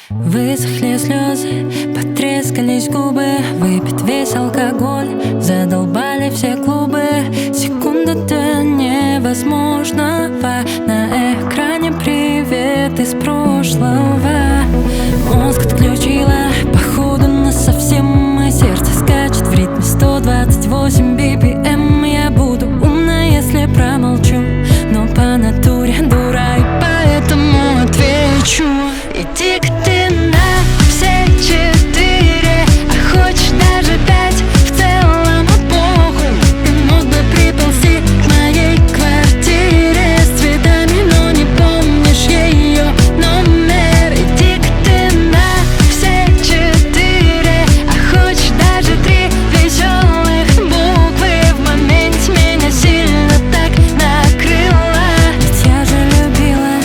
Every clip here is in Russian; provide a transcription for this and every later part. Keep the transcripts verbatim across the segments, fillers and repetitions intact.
Высохли слезы, потрескались губы. Выпить весь алкоголь, задолбали все клубы. Секунда-то невозможного. На экране привет из прошлого. Мозг отключила, походу насовсем. И сердце скачет в ритме сто двадцать восемь би пи эм. Я буду умна, если промолчу, но по натуре дура, и поэтому отвечу. Иди-ка ты на все четыре, а хочешь даже пять, в целом похуй. Ты мог бы приползти к моей квартире с цветами, но не помнишь ее номер. Иди-ка ты на все четыре, а хочешь даже три веселых буквы. В моменте меня сильно так накрыло, ведь я же любила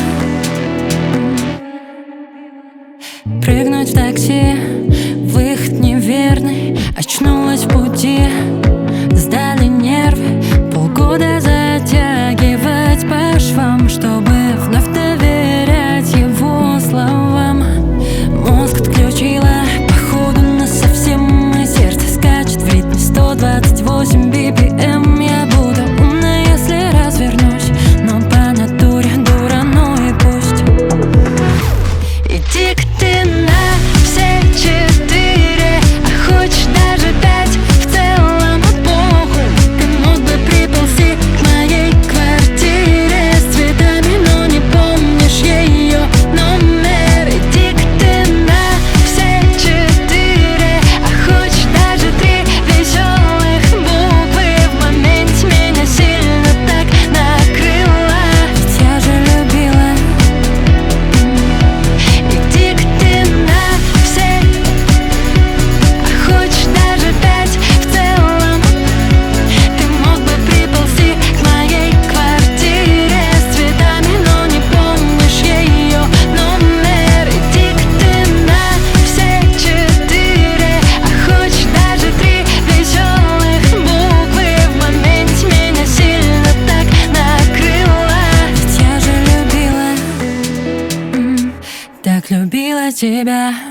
прыгнуть в такси, выход неверный. Очнулась в пути, сдали нервы. Полгода затягивать по швам, чтобы вновь доверять его словам. Мозг отключила, походу насовсем. И сердце скачет в ритме сто двадцать восемь би пи эм. Я буду умна, если развернусь, но по натуре дура, ну и пусть. Иди-ка ты на все четыре, а хочешь даже пять, в целом похуй. Ты мог бы приползти к моей квартире с цветами, но не помнишь ее номер. Иди-ка ты на все четыре, а хочешь даже три веселых буквы. В моменте меня сильно так накрыло, ведь я же любила. Иди-ка ты на все, а хочешь даже пять, в целом. Ты мог бы приползти к моей квартире с цветами, но не помнишь ее номер. Иди-ка ты на все четыре, а хочешь даже три веселых буквы. В моменте меня сильно так накрыло, ведь я же любила, м, так любила тебя.